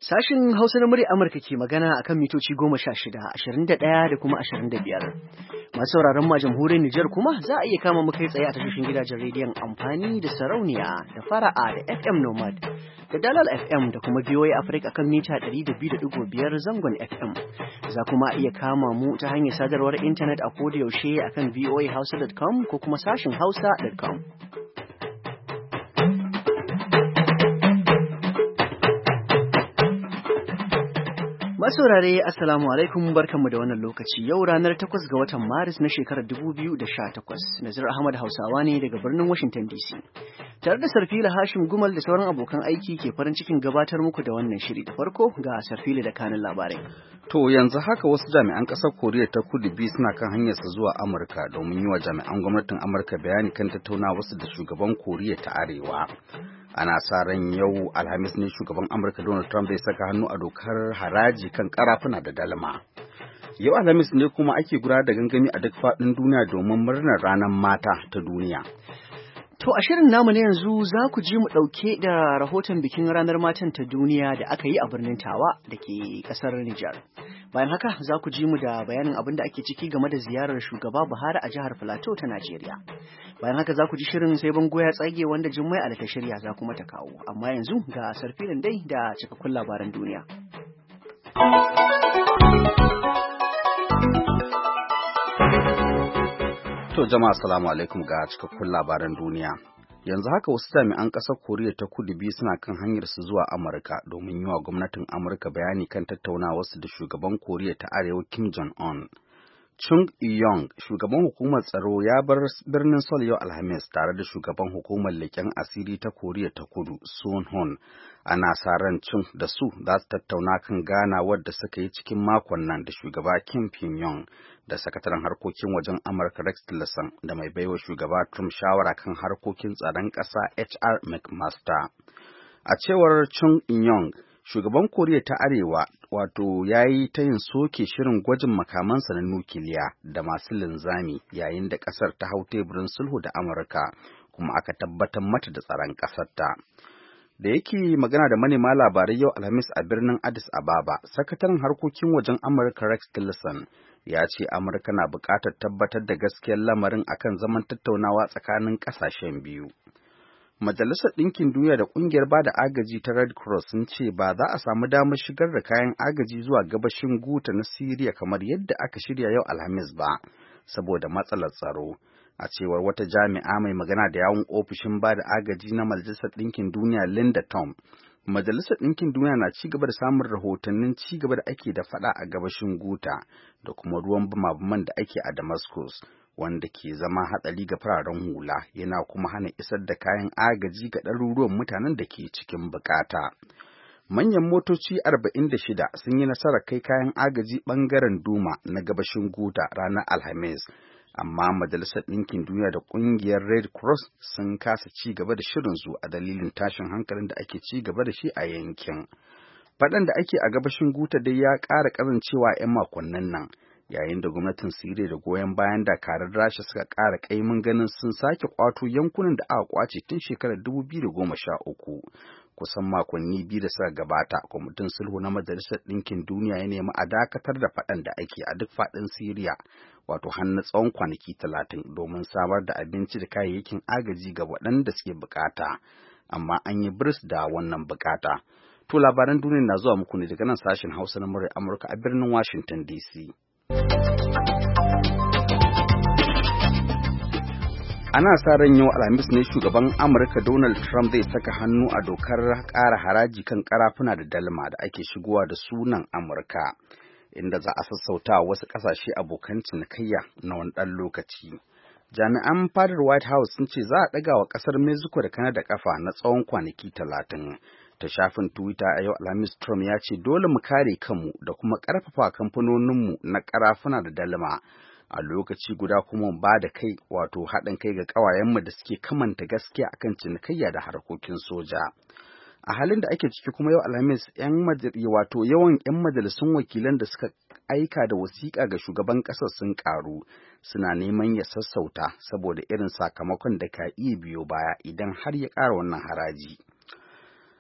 Sashin Hausa na murya Amurka ke magana akan mitoci 16, 21 da kuma 25. Masu sauraron ma jamhuriyar Nijar kuma za a iya kama mu kai tsaye a tashoshin gidajen rediyon amfani da sarauniya da fara'a da FM Nomad da Dalal FM da kuma VOA Africa kan mita 200.5 zangon FM. Za kuma iya kama mu ta hanyar sadarwar intanet a koda yaushe akan voahausa.com ko kuma sashin hausa.com. Masaurare Assalamu alaikum barkanmu da wannan lokaci yau ranar 8 ga watan Maris na shekarar 2018. Nazir Ahmad Hausawa ne daga birnin Washington DC. Tare da Sarfila Hashim Gumal da sauran abokan aiki ke farin cikin gabatar muku da wannan shiri da farko ga Sarfila da kanin labarai. To yanzu haka wasu jami'an ƙasar Koriya ta Kudu biyu suna kan hanyarsa zuwa Amurka domin yi wa jami'an gwamnatin Amurka bayani kan tattaunawarsu da shugaban Koriya ta Arewa. Ana sa ran yau Alhamis ne shugaban Amurka Donald Trump zai saka hannu a dokar haraji kan karafuna da dalma. Yau Alhamis ne kuma ake gudanar da gangami a duk faɗin duniya domin murnar ranar mata ta duniya. To a shirin namu na yanzu za ku ji mu ɗauke da rahoton bikin ranar matan ta duniya da aka yi a birnin Tawa da ke ƙasar Nijar. Bayan haka za ku ji mu da bayanin abin da ake ciki game da ziyarar shugaba Buhari a jihar Filato ta Najeriya. Bayan haka za ku ji shirin sai bango ya tsage wanda Jummai Ali ta shirya za kuma ta kawo. Amma yanzu ga Sarfilin dai da cikakkun labaran duniya. To jama'a assalamu alaikum ga cikakkun labaran duniya. Yanzu haka wasu jami'an ƙasar Koriya ta Kudu biyu suna kan hanyar su zuwa Amurka domin yi wa gwamnatin Amurka bayani kan tattaunawarsu da shugaban Koriya ta Arewa Kim Jong-un. Chung Eui-yong, shugaban hukumar tsaro ya bar birnin Seoul yau Alhamis tare da shugaban hukumar leƙen asiri ta Koriya ta Kudu, Sun Hoon. Ana sa ran Chung da su za su tattauna kan ganawar da suka yi cikin makon nan da shugaba Kim Pyongyang da sakataren harkokin wajen Amurka Rex Tillerson da mai baiwa shugaba Trump shawara kan harkokin tsaron ƙasa HR McMaster. A cewar Chung Eui-yong, shugaban Koriya ta Arewa wato ya yi ta yin soke shirin gwajin makamansa na nukiliya da masu linzami yayin da ƙasar ta hau teburin sulhu da Amurka kuma aka tabbatar mata da tsaron ƙasarta. Da yake magana da manema labarai yau Alhamis a birnin Addis Ababa, sakataren harkokin wajen Amurka Rex Tillerson ya ce Amurka na buƙatar tabbatar da gaskiyar lamarin akan zaman tattaunawa tsakanin ƙasashen biyu. Majalisar Ɗinkin Duniya da Ƙungiyar Bada Agaji ta Red Cross sun ce ba za a samu damar shigar da kayan agaji zuwa gabashin Guta na Siriya kamar yadda aka shirya yau Alhamis ba, saboda matsalar tsaro. A cewar wata jami'a mai magana da yawun ofishin bada agaji na Majalisar Ɗinkin Duniya Linda Tom, Majalisar Ɗinkin Duniya na ci gaba da samun rahotannin ci gaba da ake da faɗa a gabashin Guta da kuma ruwan bama-baman da ake a Damascus, wanda ke zama hatsari ga fararen hula yana kuma hana isar da kayan agaji ga ɗaruruwan mutanen da ke cikin bukata. Manyan motoci 46 sun yi nasarar kai kayan agaji ɓangaren Duma na gabashin Guta ranar Alhamis, amma Majalisar Ɗinkin Duniya da Ƙungiyar Red Cross sun kasa ci gaba da shirinsu a dalilin tashin hankalin da ake ci gaba da shi a yankin. Faɗan da ake a gabashin Guta dai ya ƙara ƙazancewa 'yan makonnin nan, yayin da gwamnatin Siriya da goyon bayan dakarun Rasha suka ƙara ƙaimin ganin sun sake ƙwato yankunan da aka ƙwace tun shekarar 2013. Kusan makonni biyu da suka gabata, kwamitin sulhu na Majalisar Ɗinkin Duniya ya nemi a dakatar da faɗan da ake a duk faɗin Siriya, wato har na tsawon kwanaki 30 domin samar da abinci da kayayyakin agaji ga waɗanda suke bukata, amma an yi biris da wannan bukata. To labaran duniya na zuwa muku ne daga nan sashen Hausa na muryar Amurka a birnin Washington DC. Ana sa ran yau Alhamis ne shugaban Amurka Donald Trump zai saka hannu a dokar ƙara haraji kan karafuna da dalma da ake shigowa da sunan Amurka, inda za a sassauta wasu ƙasashe abokan cinikayya na wani ɗan lokaci. Jami'an fadar White House sun ce za a ɗaga wa ƙasar Mexico da Canada ƙafa na tsawon kwanaki 30. Ta shafin Twitter a yau Alhamis, Trump ya ce dole mu kare kanmu da kuma ƙarfafa kamfanoninmu na karafuna da dalma. A lokaci guda kuma ba da kai wato haɗin kai ga ƙawayenmu da suke kamanta gaskiya akan cinikayya da harkokin soja. A halin da ake ciki kuma yau Alhamis yawan 'yan majalisun wakilan da suka aika da wasiƙa ga shugaban ƙasar sun ƙaru, suna neman ya sassauta saboda irin sakamakon da ka iya biyo baya idan har ya ƙara wannan haraji.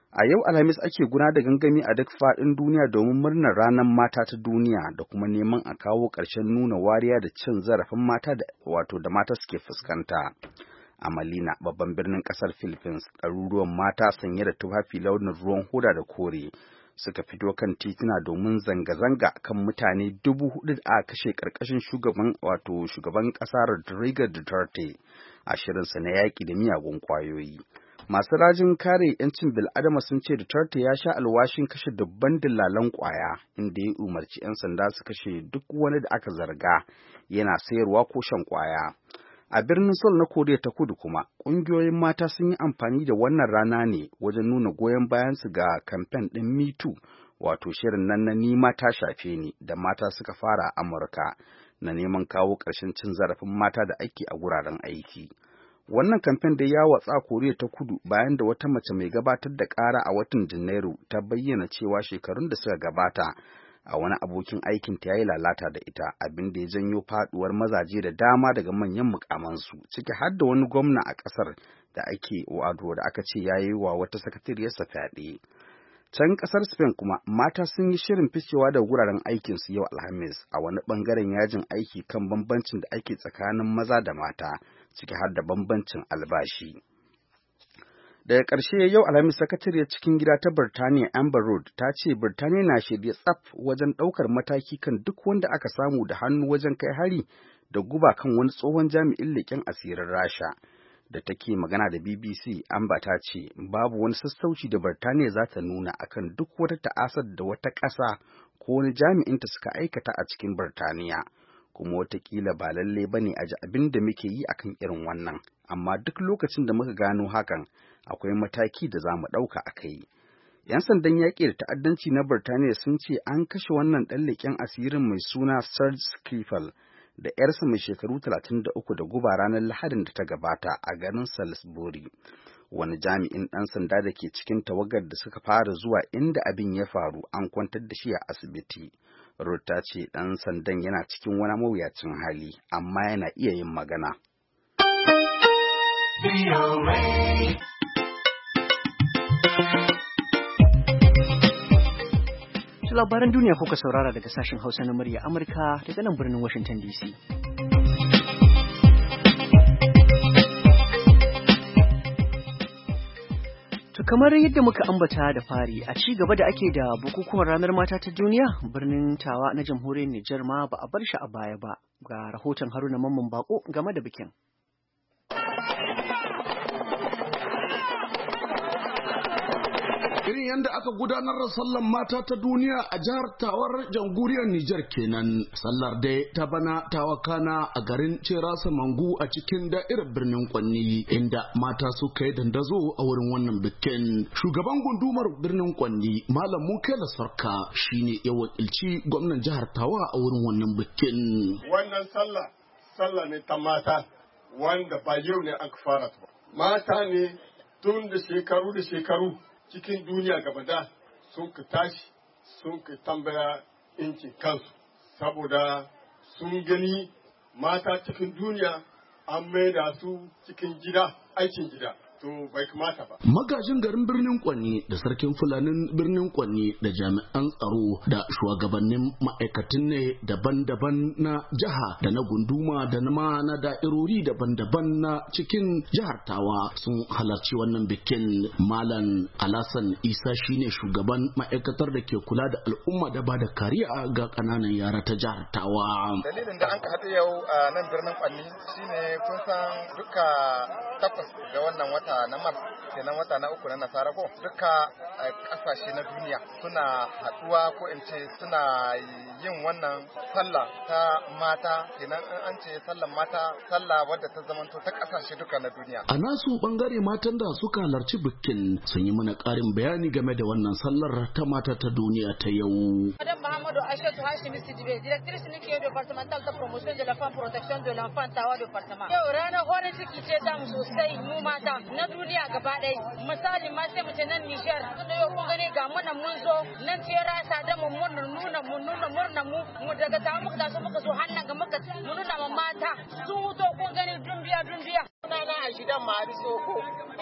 A yau Alhamis ake gudanar da gangami a duk faɗin duniya domin murnar ranar mata ta duniya da kuma neman a kawo ƙarshen nuna wariya da cin zarafin mata da mata suke fuskanta. A Manila, babban birnin ƙasar Philippines, ɗaruruwan mata sanye da tufafi launin ruwan hoda da kore suka fito kan tituna domin zanga-zanga kan mutane 4,000 da aka kashe ƙarƙashin shugaban ƙasa Rodrigo Duterte a shirinsa na yaƙi da miyagun ƙwayoyi. Masu rajin kare 'yancin bil'adama sun ce Duterte ya sha alwashin kashe dubban dillalan ƙwaya, inda ya umarci 'yan sanda su kashe duk wani da aka zarga yana sayarwa ko shan ƙwaya. A birnin Seoul na Koriya ta Kudu kuma, ƙungiyoyin mata sun yi amfani da wannan rana ne wajen nuna goyon bayansu ga kamfen ɗin Me Too, wato shirin nan na Ni ma ta shafe ni da mata suka fara a Amurka na neman kawo ƙarshen cin zarafin mata da ake a wuraren aiki. Wannan kamfen dai ya watsa Koriya ta Kudu bayan da wata mace mai gabatar da ƙara a watan Janairu ta bayyana cewa shekarun da suka gabata a wani abokin aikinta ya yi lalata da ita, abin da ya janyo faduwar mazaje da dama daga manyan mukamansu, ciki har da wani gwamna a ƙasar da aka ce ya yi wa wata sakatariyarsa fyaɗe. Can ƙasar Spain kuma mata sun yi shirin ficewa da wuraren aikinsu yau Alhamis a wani ɓangaren yajin aiki kan bambancin da ake tsakanin maza da mata, ciki har da bambancin albashi. Daga ƙarshe yau Alhamis sakatariyar cikin gida ta Birtaniya Amber Rudd ta ce Birtaniya na shirye tsaf wajen ɗaukar mataki kan duk wanda aka samu da hannu wajen kai hari da guba kan wani tsohon jami'in leƙen asirin Rasha. Da take magana da BBC, Amber ta ce babu wani sassauci da Birtaniya za ta nuna akan duk wata ta'asar da wata ƙasa ko wani jami'inta suka aikata a cikin Birtaniya. Kuma watakila ba lalle ba ne a ji abin da muke yi akan irin wannan, amma duk lokacin da muka gano hakan akwai mataki da za mu ɗauka a kai. 'Yan sandan yaƙi da ta'addanci na Birtaniya sun ce an kashe wannan ɗan leƙen asirin mai suna Serge Skripal da 'yarsa mai shekaru 33 da guba ranar Lahadin da ta gabata a garin Salisbury. Wani jami'in ɗan sanda da ke cikin tawagar da suka fara zuwa inda abin ya faru an kwantar da shi a asibiti. Ruth ta ce ɗan sandan yana cikin wani mawuyacin hali, amma yana iya yin magana. Labaran duniya kuka saurara daga sashen Hausa na murya Amurka daga nan birnin Washington DC. To kamar yadda muka ambata da fari a ci gaba da ake da bukukuwan ranar mata ta duniya, birnin Tawa na jamhuriyar Nijar ma ba a bar shi a baya ba. Ga rahoton Haruna Mamman Bako game da bikin. Irin yadda aka gudanar da sallar mata ta duniya a jihar Tawar jamhuriyar Nijar kenan. Sallar dai ta bana tawakana a garin Cerasa Mangu a cikin da'irar birnin Kwanni, inda mata suka yi dandazo a wurin wannan bikin. Shugaban gundumar birnin Kwanni, Malam Mukela Sarka, shine ya wakilci gwamnan jihar Tawa a wurin wannan bikin. Wannan sallah ne ta mata wanda ba yau ne aka fara ta ba. Mata ne tun da shekaru cikin duniya gaba da sun ka tashi sun ka tambaya incin kansu saboda sun gani mata cikin duniya an maida su cikin gida aikin gida to bai kamata ba. Magajin garin birnin Kwanni da sarkin Fulanin birnin Kwanni da jami'an tsaro da shugabannin ma'aikatan ne daban-daban na jiha da na gunduma da na da'irori daban-daban na cikin jihar Tawa sun halarci wannan bikin. Malam Alasan Isa shine shugaban ma'aikatar da ke kula da al'umma da bada kariya ga kananan yara ta jihar Tawa. Dalilin da an ka haɗu yau a nan birnin Kwanni shine kun san duka takwas ga wannan wata na Mars kenan wata na uku na nasara ko duka kasashe na duniya suna haduwa ko in ce suna yin wannan sallah ta mata kenan an ce sallan mata sallah wadda ta zamanto ta kasashe duka na duniya. A nasu bangare matan da suka halarci bikin sun yi mana karin bayani game da wannan sallar ta mata ta duniya ta yau. Madame Mahamadou Aïchatou Hashimi Sidibé, directrice nucléaire départementale de promotion de la femme protection de l'enfant Tawa département. Yau ranar horin ciki ce ta mu sosai mu mata na duniya gaba ɗaya. Misali ma sai mu ce nan Niger tunda yau kun gani ga mu nan mun zo nan ce rasa da mu nuna murna mu daga ta muka taso muka zo hannan ga muka mu nuna ma mata sun huto kun gani dumbiya. Sunana a gidan Mari Soko.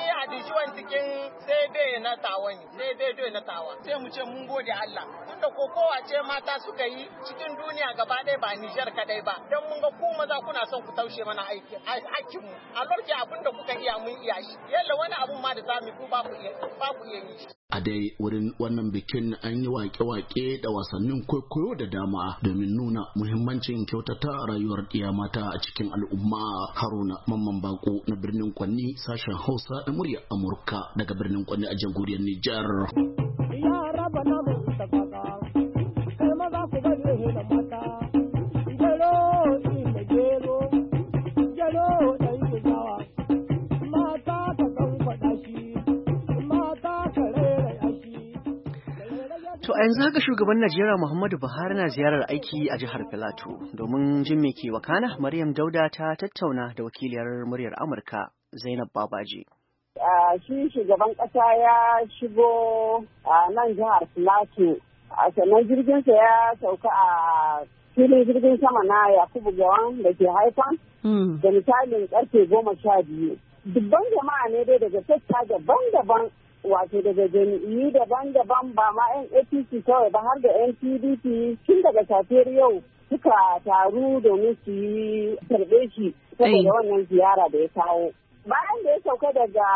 yi addition cikin sai na tawa ne, sai na tawa. Sai mu ce mun gode Allah. Tunda kokowa ce mata suka yi cikin duniya gaba ɗaya ba Nijar kadai ba. Don mun ga ku maza kuna son ku taushe mana hakkinmu. A lokacin abin da kuka iya mun iya shi. Yalla wani abun ma da zamu ku ba ku iya yi shi. A dai wurin wannan bikin an yi wake-wake da wasannin kwaikwayo da dama domin nuna muhimmancin kyautata rayuwar ɗiya mata a cikin al'umma. Haruna Mamman Bako na birnin Kwanni, sashen Hausa da muryar Amurka daga birnin Kwanni a jamhuriyar Nijar. Ya raba na mu ta fada, kai maza ku bari da mata, gero ina gero, gero ɗan gudawa, mata ka kan faɗa shi, mata ka rera yashi. To a yanzu haka shugaban Najeriya Muhammadu Buhari na ziyarar aiki a jihar Filato. Domin jin me ke wakana, Maryam Dauda ta tattauna da wakiliyar muryar Amurka Zainab Babaji. Shi shugaban ƙasa ya shigo a nan jihar Filato, sannan jirginsa ya sauka a filin jirgin sama na Yakubu Gawan da ke Haifan da misalin karfe 12. Dubban jama'a ne dai daga sassa daban-daban, wato daga jami'i daban-daban, ba ma 'yan APC kawai ba har da 'yan PDP tun daga safiyar yau suka taru domin su yi karɓe shi saboda wannan ziyara da ya kawo. Bayan da ya sauka daga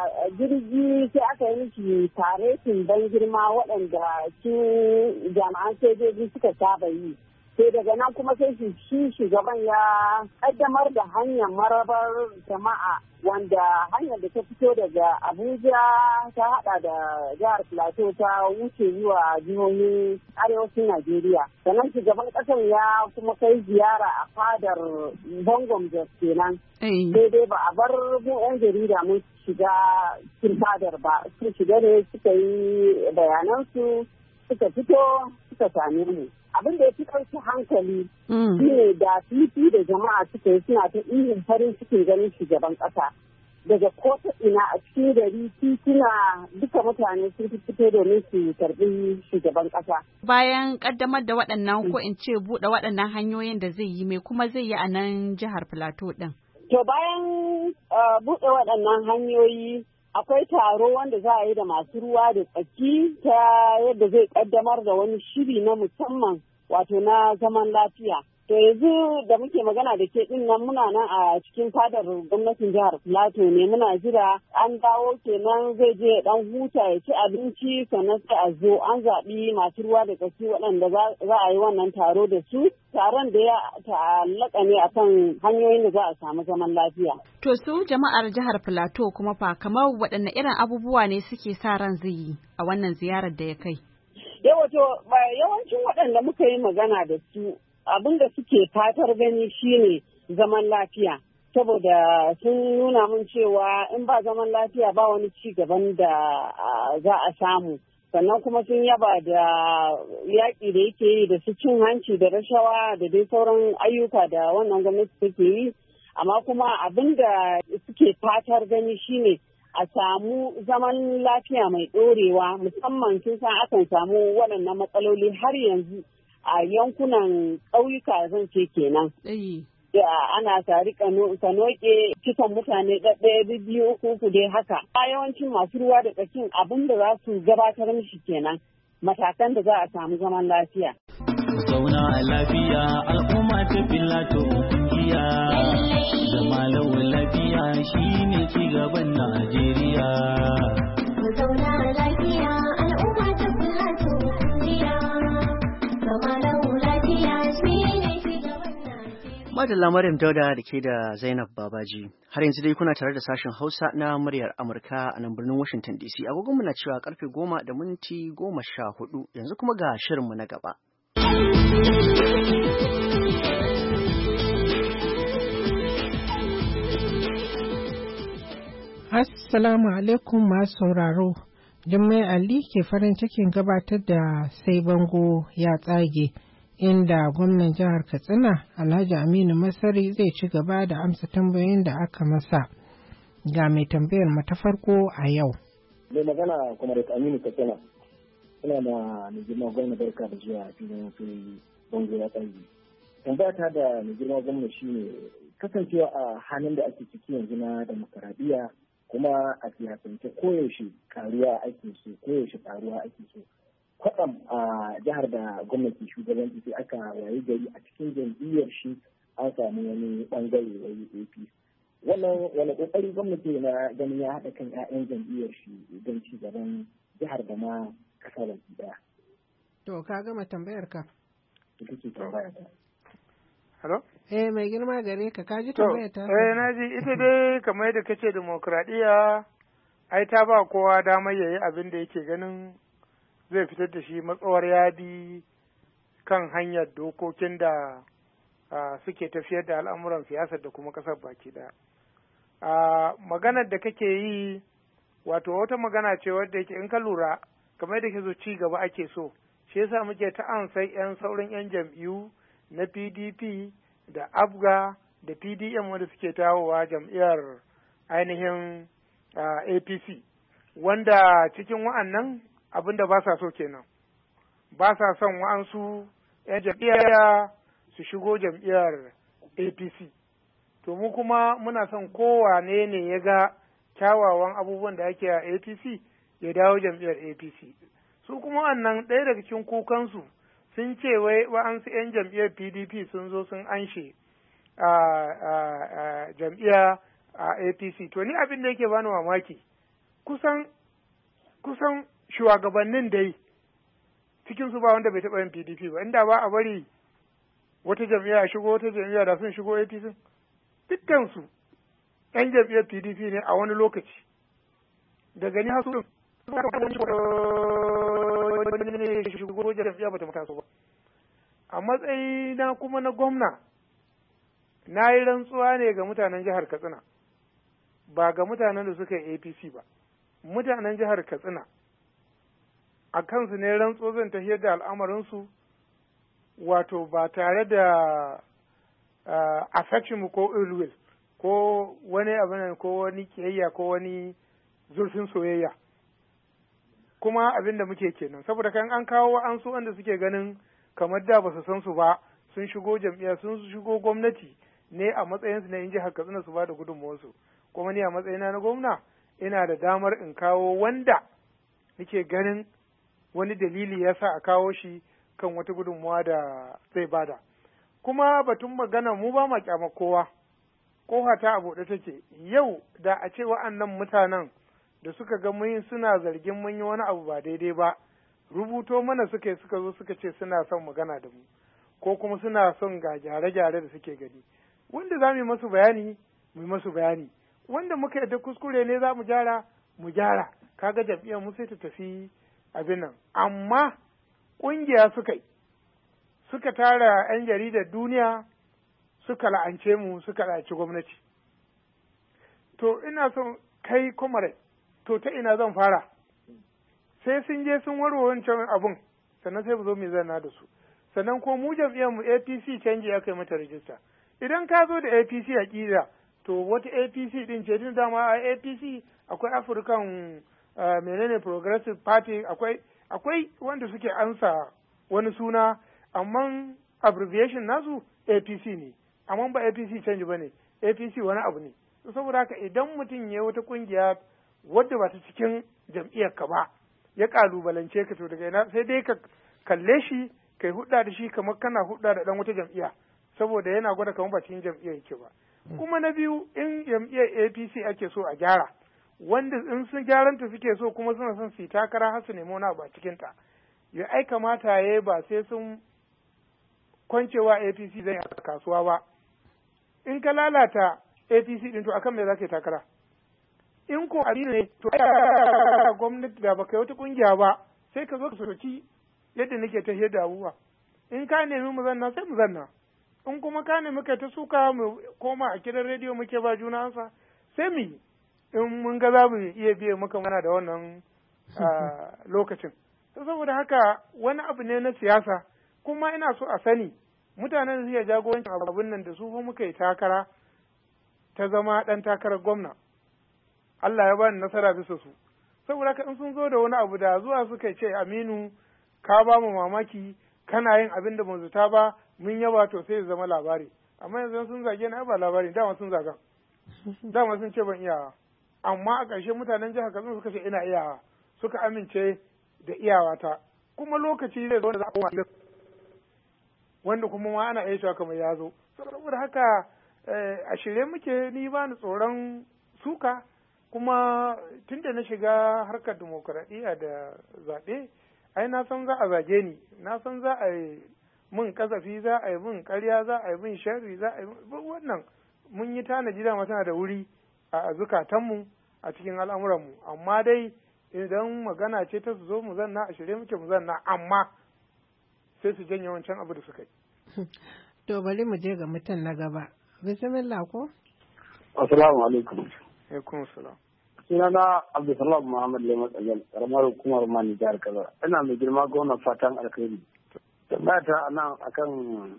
jirgi sai aka yi mishi faretin ban girma waɗanda su jami'an sojoji suka saba yi. Sai daga nan kuma sai shi shugaban ya ƙaddamar da hanyar marabar jama'a, wanda hanyar da ta fito daga Abuja ta hada da jihar Plateau ta wuce zuwa jihohin arewacin Najeriya. Sannan shugaban ƙasar ya kuma kai ziyara a fadar Bangom Jos kenan. Daidai ba a bar mu 'yan jarida mun shiga cikin fadar ba. Sun shiga ne suka yi bayanansu, suka fito suka same mu. Abin da ya fi ƙarfi hankali shine da fifi da jama'a suka yi suna ta irin farin cikin ganin shugaban ƙasa. Daga kota ina a cikin gari tituna duka mutane sun fito domin su karɓi shugaban ƙasa. Bayan ƙaddamar da waɗannan ko in ce buɗe waɗannan hanyoyin da zai yi, me kuma zai yi a nan jihar Filato ɗin? To bayan buɗe waɗannan hanyoyi akwai taro wanda za a yi da masu ruwa da tsaki ta yadda zai kaddamar da wani shiri na musamman wato na zaman lafiya. To yanzu da muke magana da ke din nan muna nan a cikin fadar gwamnatin jihar Filato ne, muna jira an dawo kenan zai je dan huta ya ci abinci sannan sai a zo an zaɓi masu ruwa da tsaki waɗanda za a yi wannan taro da su. Taron da ya ta'allaka ne akan hanyoyin da za a samu zaman lafiya. To su jama'ar jihar Filato kuma fa kamar waɗanne irin abubuwa ne suke sa ran zai yi a wannan ziyarar da ya kai? Yawancin waɗanda muka yi magana da su abin da suke fatar gani shine zaman lafiya. Saboda sun nuna mun cewa in ba zaman lafiya ba wani ci gaban da za a samu. Sannan kuma sun yaba da yaƙi da yake yi da su cin hanci da rashawa da dai sauran ayyuka da wannan gwamnati take yi. Amma kuma abin da suke fatar gani shine a samu zaman lafiya mai ɗorewa, musamman sun san akan samu waɗannan matsaloli har yanzu a yankunan ƙauyuka zan ce kenan. Da ana tari kanoke kisan mutane ɗaya biyu uku dai haka. Yawancin masu ruwa da tsakin abin da za su gabatar mishi kenan, matakan da za a samu zaman lafiya. Zauna a lafiya al'umma ta Filato kungiya, zama lawan lafiya shine cigaban Najeriya. Zauna a lafiya al'umma ta Filato kungiya, zama lawan lafiya shine cigaban Najeriya. Madalla Maryam Dauda da ke da Zainab Babaji. Har yanzu dai kuna tare da sashen Hausa na muryar Amurka a nan birnin Washington DC. Agogonmu na cewa karfe 10:14 yanzu kuma ga shirinmu na gaba. Assalamu alaikum masu sauraro. Jummai Ali ke farin cikin gabatar da sai bango ya tsage, inda gwamnan jihar Katsina Alhaji Aminu Masari zai ci gaba da amsa tambayoyin da aka masa. Ga mai tambayar mu ta farko a yau. Mai magana kuma da Aminu Katsina. Ina da mai girma gwamna barka da zuwa filin sai bango ya tsage. Tambaya ta da mai girma gwamna shine kasancewa a halin da ake ciki yanzu na demokaradiyya kuma a siyasance koyaushe karuwa ake so kwatsam a jihar da gwamnati shugabanci sai aka wayi gari a cikin jam'iyyar shi an samu wani bangare wani APC. Wannan wani kokari gwamnati na ganin ya haɗa kan 'ya'yan jam'iyyar shi don ci gaban jihar da ma ƙasa baki ɗaya. To ka gama tambayar ka? Ita ce tambaya ta. Hello? Mai girma gare ka kaji tambayar ta? Na ji ita dai kamar yadda kace demokradiyya ai ta ba kowa damar yayi abin da yake ganin zai fitar da shi matsawar yadi kan hanyar dokokin da suke tafiyar da al'amuran siyasar da kuma ƙasar baki ɗaya. Maganar da kake yi wato wata magana ce wadda yake in ka lura kamar yadda ke zo ci gaba ake so shi yasa muke ta ansai sauran 'yan jam'iyyu na PDP da ABGA da PDM wanda suke tawowa jam'iyyar ainihin APC wanda cikin wa'annan abin da ba sa so kenan ba sa son wa'ansu 'yan jam'iyya su shigo jam'iyyar APC to mu kuma muna son kowane ne ya ga kyawawan abubuwan da ake a APC ya dawo jam'iyyar APC su kuma wannan ɗaya daga cikin kukansu sun ce wai wa'ansu 'yan jam'iyyar PDP sun zo sun anshe jam'iyya a APC to ni abin da yake bani mamaki kusan shugabannin dai cikin su ba wanda bai taɓa yin PDP ba inda ba a bari wata jam'iyya shigo wata jam'iyya da sun shigo APC dukkansu 'yan jam'iyyar PDP ne a wani lokaci daga ni hasu shigo jam'iyya bata mataso ba a matsayi na kuma na gwamna na yi rantsuwa ne ga mutanen jihar Katsina ba ga mutanen da suka yi APC ba mutanen jihar Katsina a kansu ne rantsuwa zan tafiyar da al'amarinsu wato ba tare da affection ko ill will ko wani abin ko wani kiyayya ko wani zurfin soyayya kuma abin da muke kenan saboda kan an kawo an su wanda suke ganin kamar da ba su san su ba sun shigo jam'iyya sun shigo gwamnati ne a matsayinsu na in jihar Katsina su ba da gudunmawarsu kuma ni a matsayina na gwamna ina da damar in kawo wanda nake ganin wani dalili ya sa a kawo shi kan wata gudunmawa da zai bada kuma batun magana mu ba ma kyama kowa kofa ta a buɗe take yau da a ce wa'annan mutanen da suka ga mun suna zargin mun yi wani abu ba daidai ba rubuto mana suka zo suka ce suna son magana da mu ko kuma suna son ga gyare-gyare da suke gani wanda za mu yi masu bayani mu yi masu bayani wanda muka yadda kuskure ne za mu gyara kaga jam'iyyar mu sai ta tafi abin nan amma ƙungiya suka tara 'yan jaridar duniya suka la'ance mu suka la'anci gwamnati to ina son kai comrade to ta ina zan fara sai sun je sun warware wancan abun sannan sai mu zo mu zanna da su sannan ko mu jam'iyyar mu APC canji aka yi mata rijista idan ka zo da APC aƙida to wata APC din ce din dama a APC akwai African menene Progressive Party akwai wanda suke ansa wani suna amma abbreviation nasu APC ne amma ba APC canji bane APC wani abu ne saboda haka idan mutum ya wata kungiya wadda ba ta cikin jam'iyyar ka ba ya kalubalance ka to daga ina sai dai ka kalle shi kai hudda da shi kamar kana hudda da dan wata jam'iyya saboda yana gwada kamar ba cikin jam'iyyar yake ba kuma na biyu in jam'iyyar APC ake so a gyara wanda in sun gyaranta suke so kuma suna son su yi takara har su nemi wani abu a cikin ta ya ai kamata ya ba sai sun kwancewa APC zai a kasuwa ba in ka lalata APC din to akan me za ka yi takara in ko addini ne to gwamnati da baka yi wata kungiya ba sai ka zo ka soki yadda nake ta da abubuwa in ka nemi mu zanna sai mu zanna in kuma ka nemi kai ta suka mu koma a gidan rediyo muke ba juna ansa sai mu yi in mun ga za mu iya biye maka mana da wannan lokacin saboda haka wani abu ne na siyasa kuma ina so a sani mutanen da suke jagorancin abin nan da su fa muka yi takara ta zama ɗan takarar gwamna Allah ya bani nasara bisa su saboda haka in sun zo da wani abu da zuwa suka ce Aminu ka ba mu mamaki kana yin abin da ban zata ba mun yaba to sai ya zama labari amma yanzu sun zage na ba labari dama sun zaga dama sun ce ban iya amma a ƙarshe mutanen jihar Katsina suka ce ina iyawa, suka amince da iyawata, kuma lokaci zai zo da za a koma wanda kuma ma ana iya cewa kamar ya zo. Saboda haka a shirye muke, ni ba ni tsoron suka, kuma tun da na shiga harkar dimokuraɗiyya da zaɓe, ai na san za a zage ni, na san za a yi min kasafi, za a yi min ƙarya, za a yi min sharri, za a yi wannan mun yi tanadi dama tana da wuri a zukatanmu a cikin al'amuranmu, amma dai idan magana ce ta su zo mu zanna a shirye muke mu zanna, amma sai su janye wancan abu da suka yi. To bari mu je ga mutum na gaba. Bismillah ko? Assalamu alaikum. Alaikum salam. Sunana Abdulsalam Muhammad Lemat Ajal, karamar hukumar Mani jihar Katsina. Ina mai girma gwamnan fatan alkhairi. Tambaya ta nan akan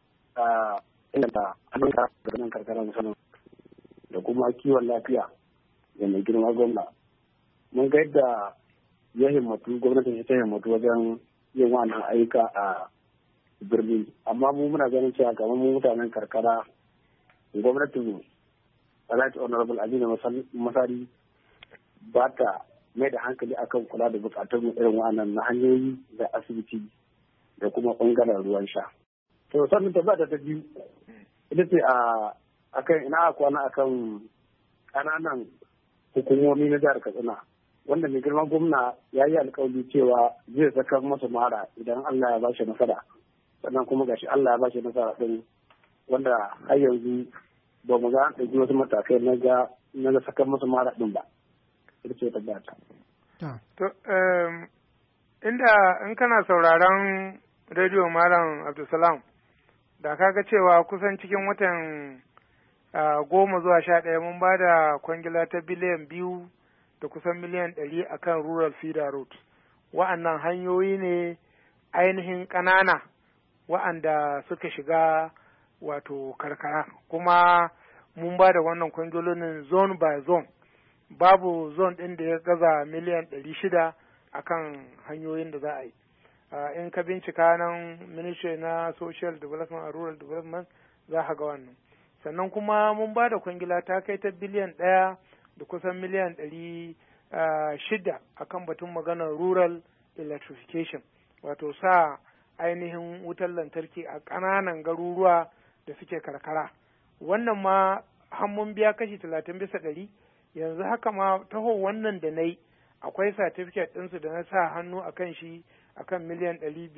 inganta ayyuka da nan karkara musamman da kuma kiwon lafiya da mai girma gwamna. Mun ga yadda ya himmatu, gwamnatin ta himmatu wajen yin wannan ayyuka a birni, amma mu muna ganin cewa kamar mu mutanen karkara gwamnatin Right Honorable Aminu Masari ba ta mai da hankali akan kula da bukatun irin wa'annan na hanyoyi da asibiti da kuma bangaren ruwan sha. To sannan ta bada ta biyu ita ce akan ina kwana akan kananan hukumomi na jihar Katsina, wanda mai girman gwamna ya yi alkawari cewa zai saka masa mara idan Allah ya bashi nasara, sannan kuma gashi Allah ya bashi nasara din, wanda har yanzu ba mu ga ɗauki wasu matakai na ga sakar masa mara din ba. Ita ce ta bata. To inda in kana sauraron rediyo Malam Abdulsalam, da kaga cewa kusan cikin watan 10 zuwa 11 mun ba da kwangila ta biliyan 2 da kusan miliyan 100 akan rural feeder road. Wa'annan hanyoyi ne ainihin ƙanana wa'anda suka shiga wato karkara, kuma mun ba da wannan kwangilolin zone by zone, babu zone ɗin da ya gaza miliyan 600 akan hanyoyin da za a yi. In ka bincika nan ministry na social development and rural development za ka ga wannan. Sannan kuma mun ba da kwangila ta kai ta biliyan 1 da kusan miliyan 600 akan batun maganar rural electrification, wato sa ainihin wutar lantarki a ƙananan garuruwa da suke karkara. Wannan ma mun biya kashi 30%. Yanzu haka ma taho wannan da na yi akwai certificate ɗinsu da na sa hannu a kan shi akan miliyan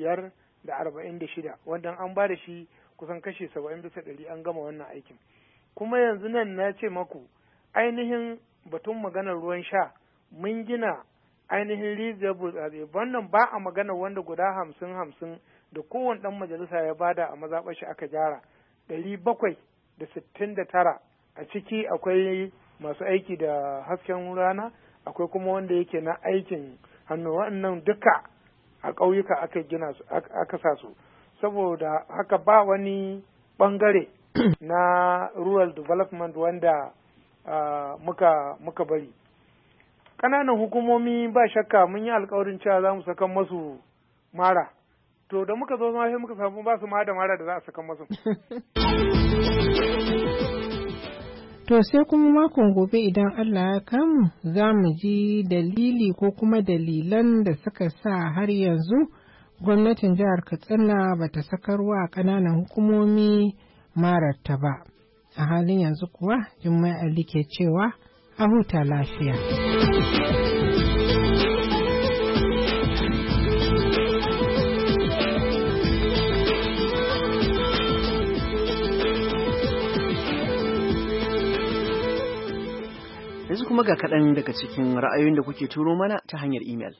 546, wanda an ba da shi kusan kashi 70% an gama wannan aikin. Kuma yanzu nan na ce maku ainihin batun maganar ruwan sha mun gina ainihin rijiyar burtsatse, wannan ba a magana wanda guda 50-50 da kowane ɗan majalisa ya bada a mazaɓar shi aka gyara 769. A ciki akwai masu aiki da hasken rana, akwai kuma wanda yake na aikin hannu, waɗannan duka a ƙauyuka aka gina su, aka sa su. Saboda haka ba wani ɓangare na rural development wanda muka bari. Ƙananan hukumomi ba shakka mun yi alƙawarin cewa za mu saka masu mara, to da muka zo ma sai muka samu ba su ma da mara da za a saka masu. To sai kuma makon gobe idan Allah ya kamu za mu ji dalili ko kuma dalilan da suka sa har yanzu gwamnatin jihar Katsina ba ta sakarwa ƙananan hukumomi mararta ba. A halin yanzu kuwa Jummai Ali ke cewa a huta lafiya. Yanzu kuma ga kaɗan daga cikin ra'ayoyin da kuke turo mana ta hanyar imel.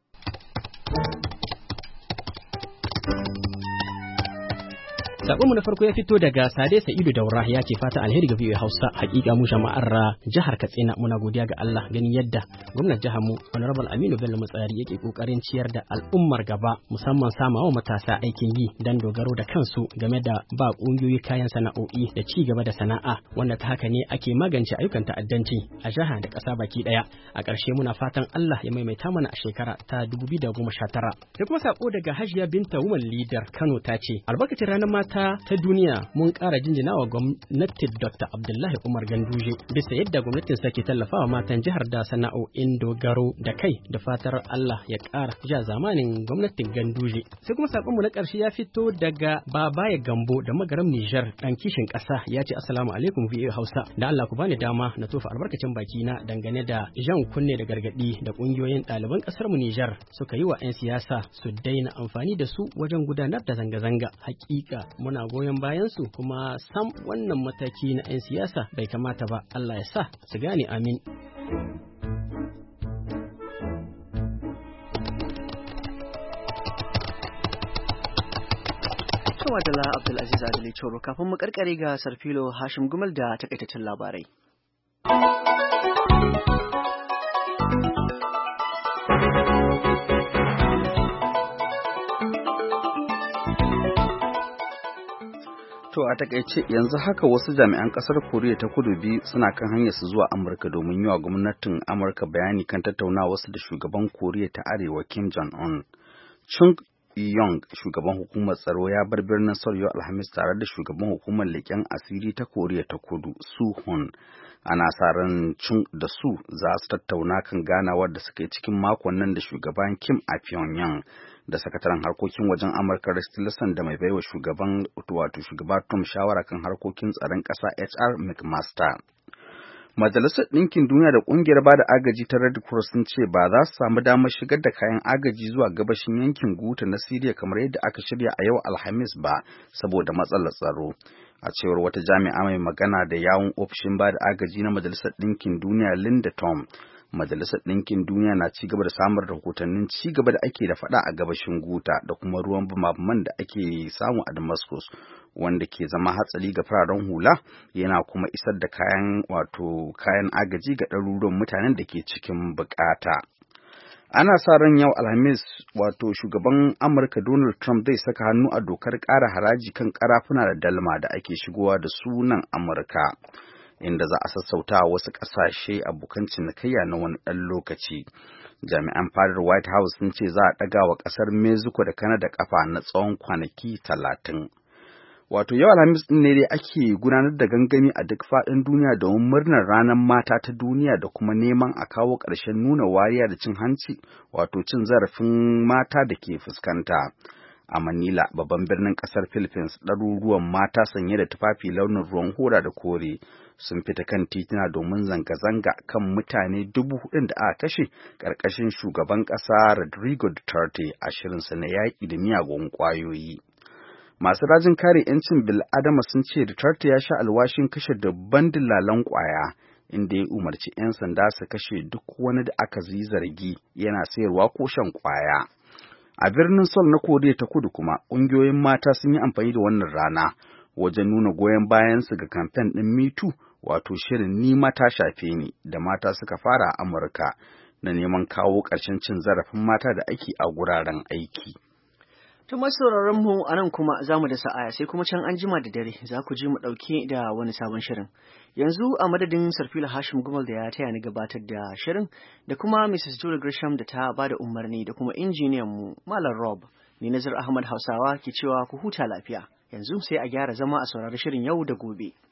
Sakonmu na farko ya fito daga Sade Sa'idu Daura, ya ce fata alheri ga VOA Hausa. Hakika mu jama'ar jihar Katsina muna godiya ga Allah ganin yadda gwamnatin jihar mu Honorable Aminu Bello Matsari yake kokarin ciyar da al'ummar gaba, musamman samawa matasa aikin yi dan dogaro da kansu game da ba kungiyoyi kayan sana'o'i da ci gaba da sana'a, wanda ta haka ne ake magance ayyukan ta'addanci a jiha da ƙasa baki daya. A ƙarshe muna fatan Allah ya maimaita mana a shekara ta 2019. Da kuma sako daga Hajiya Binta Woman Leader Kano ta ce albarkacin ranar mata mata ta duniya mun ƙara jinjinawa gwamnatin Dr. Abdullahi Umar Ganduje bisa yadda gwamnatin sa ke tallafawa matan jihar da sana'o'in dogaro da kai da fatar Allah ya ƙara ja zamanin gwamnatin Ganduje. Sai kuma sakonmu na ƙarshe ya fito daga Babaye Gambo da Magaram Nijar dan kishin ƙasa ya ce assalamu alaikum VOA Hausa da Allah ku bani dama na tofa albarkacin baki na dangane da jan kunne da gargadi da ƙungiyoyin ɗaliban ƙasar mu Nijar suka yi wa 'yan siyasa su daina amfani da su wajen gudanar da zanga-zanga. Hakika muna goyon bayan su kuma sam wannan mataki na 'yan siyasa bai kamata ba. Allah ya sa su gane amin. Kawa da Abdulaziz Adili Choro kafin mu karkare ga Sarfilo Hashim Gumal da takaitaccen labarai. To a takaice yanzu haka wasu jami'an kasar Koriya ta Kudu biyu suna kan hanyar su zuwa Amurka domin yi wa gwamnatin Amurka bayani kan tattaunawarsu da shugaban Koriya ta Arewa Kim Jong-un. Chung Yong, shugaban hukumar tsaro, ya bar birnin Seoul yau Alhamis tare da shugaban hukumar leƙen asiri ta Koriya ta Kudu, Su Hun. Ana sa ran Chung da Su za su tattauna kan ganawar da suka yi cikin makon nan da shugaban Kim a Pyongyang da sakataren harkokin wajen Amurka Rex Tillerson da mai baiwa shugaba Trump shawara kan harkokin tsaron ƙasa HR McMaster. Majalisar Ɗinkin Duniya da Ƙungiyar Bada Agaji ta Red Cross sun ce ba za su samu damar shigar da kayan agaji zuwa gabashin yankin Ghouta na Siriya kamar yadda aka shirya a yau Alhamis ba saboda matsalar tsaro. A cewar wata jami'a mai magana da yawun ofishin bada agaji na Majalisar Ɗinkin Duniya Linda Tom, Majalisar Ɗinkin Duniya na ci gaba da samar da rahotannin ci gaba da ake da faɗa a gabashin Ghouta da kuma ruwan bumabuman da ake samu a Damascus, wanda ke zama hatsari ga fararen hula, yana kuma isar da kayan agaji ga ɗaruruwan mutanen da ke cikin bukata. Ana sa ran yau Alhamis shugaban Amurka Donald Trump zai saka hannu a dokar ƙara haraji kan ƙarafuna da dalma da ake shigowa da sunan Amurka, inda za a sassauta wasu ƙasashe abokan cinikayya na wani ɗan lokaci. Jami'an fadar White House sun ce za a ɗaga wa ƙasar Mexico da Canada ƙafa na tsawon kwanaki 30. Yau Alhamis ɗin ne dai ake gudanar da gangami a duk faɗin duniya domin murnar ranar mata ta duniya da kuma neman a kawo ƙarshen nuna wariya da cin hanci, cin zarafin mata da ke fuskanta. A Manila, babban birnin ƙasar Philippines, ɗaruruwan mata sanye da tufafi launin ruwan hoda da kore sun fita kan tituna domin zanga-zanga kan mutane 4,000 da aka kashe ƙarƙashin shugaban ƙasa Rodrigo Duterte a shirinsa na yaƙi da miyagun ƙwayoyi. Masu rajin kare 'yancin bil'adama sun ce Duterte ya sha alwashin kashe dubban dillalan ƙwaya, inda ya umarci 'yan sanda su kashe duk wani da aka yi zargi yana sayarwa ko shan ƙwaya. A birnin Seoul na Koriya ta Kudu kuma, ƙungiyoyin mata sun yi amfani da wannan rana wajen nuna goyon bayansu ga kamfen ɗin Me Too, shirin Ni ma ta shafe ni da mata suka fara a Amurka na neman kawo ƙarshen cin zarafin mata da ake a guraren aiki. Tun masu sauraron mu a nan kuma za mu da sa'aya sai kuma can an jima da dare za ku ji mu ɗauke da wani sabon shirin. Yanzu a madadin Sarfila Hashim Gumal da ya taya ni gabatar da shirin da kuma Mrs. Julie Gresham da ta ba da umarni da kuma injiniyan mu Malam Rob, ni Nazir Ahmad Hausawa ke cewa ku huta lafiya. Yanzu sai a gyara zama a saurari shirin yau da gobe.